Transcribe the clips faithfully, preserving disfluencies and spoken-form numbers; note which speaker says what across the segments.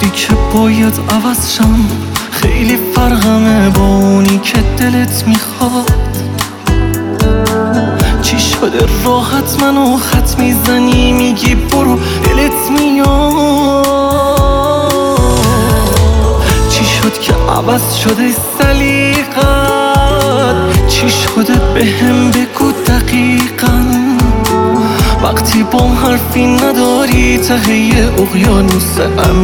Speaker 1: میگفتی که باید عوض شم، خیلی فرقمه با اونی که دلت میخواد. چی شده راحت منو خط میزنی، میگی برو دلت میاد. چی شد که عوض شده سلیقت؟ چی شده بهم بگو دقیقاً. وقتی با حرفی نداری ته اقیانوس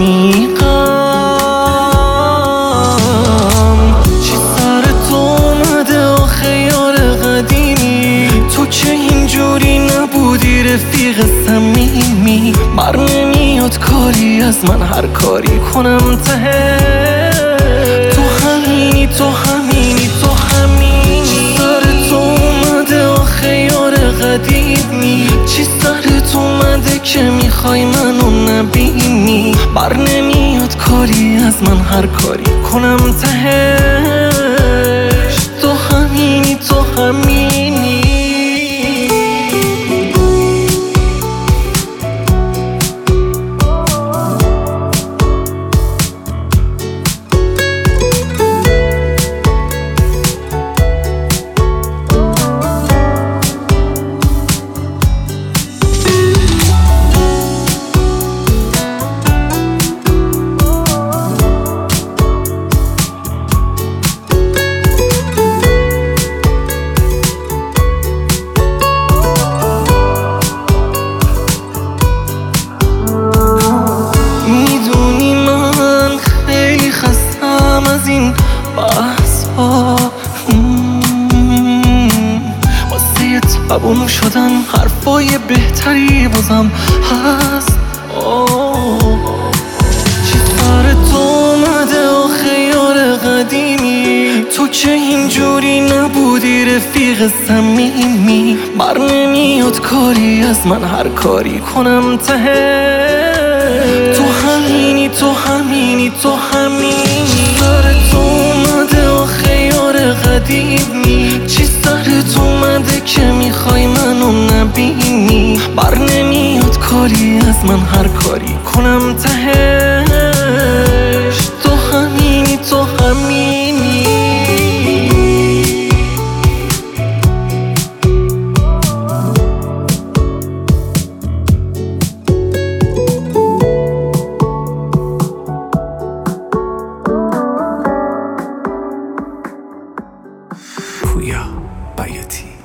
Speaker 1: عمیقم. چی سر تو اومده آخه یار قدیمی؟ تو که اینجوری نبودی رفیق صمیمی. بر نمیاد کاری از من هر کاری کنم ته تو همینی تو همینی تو همینی. چی سر تو اومده آخه یار قدیمی؟ چی سرت اومده که میخوای منو نبینی؟ بر نمیاد کاری از من هر کاری کنم تهش تو همینی تو همینی. از این بحث ها واسه تبون شدن حرفای بهتری بازم هست. چی سر تو اومده آخه یار قدیمی؟ تو که اینجوری نبودی رفیق صمیمی. بر نمیاد کاری از من هر کاری کنم ته تو همینی تو همینی تو همینی. سر تو اومده آخه یار قدیمی؟ چی سرت اومده که میخوای منو نبینی؟ بر نمیاد کاری از من هر کاری کنم تهش تو همینی تو همینی.
Speaker 2: پویا بیاتی.